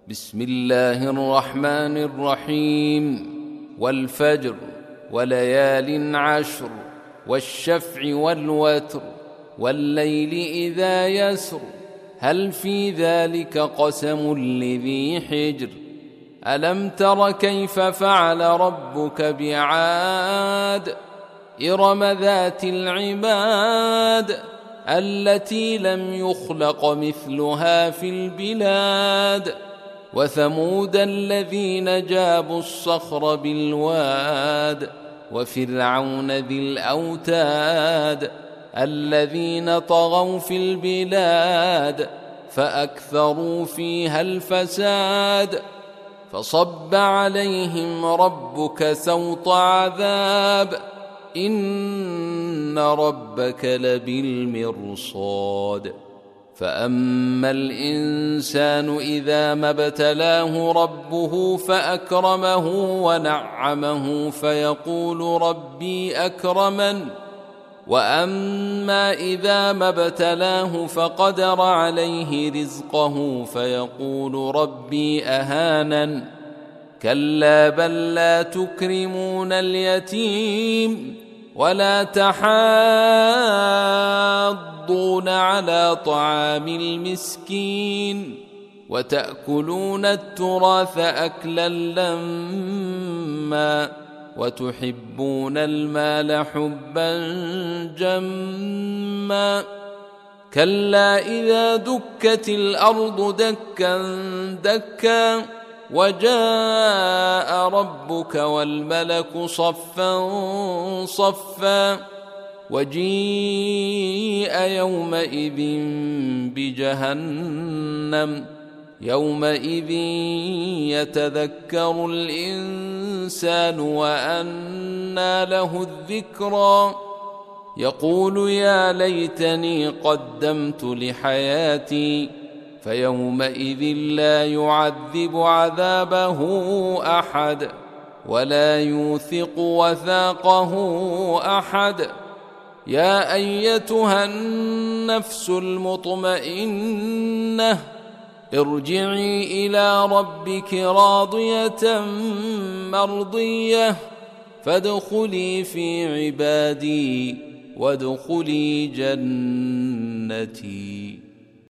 بسم الله الرحمن الرحيم. والفجر وليال عشر والشفع والوتر والليل إذا يسر هل في ذلك قسم لذي حجر ألم تر كيف فعل ربك بعاد إرم ذات العماد التي لم يخلق مثلها في البلاد وثمود الذين جابوا الصخر بالواد وفرعون ذي الأوتاد الذين طغوا في البلاد فأكثروا فيها الفساد فصب عليهم ربك سوط عذاب إن ربك لبالمرصاد فأما الإنسان إذا ما ابتلاه ربه فأكرمه ونعمه فيقول ربي أكرمن وأما إذا ما ابتلاه فقدر عليه رزقه فيقول ربي أهانن كلا بل لا تكرمون اليتيم ولا تحاضون على طعام المسكين وتأكلون التراث أكلا لما وتحبون المال حبا جما كلا إذا دكت الأرض دكا دكا وجاء ربك والملك صفا صفا وجيء يومئذ بجهنم يومئذ يتذكر الإنسان وأنى له الذكرى يقول يا ليتني قدمت لحياتي فيومئذ لا يعذب عذابه أحد ولا يوثق وثاقه أحد يا أيتها النفس المطمئنة ارجعي إلى ربك راضية مرضية فادخلي في عبادي وادخلي جنتي.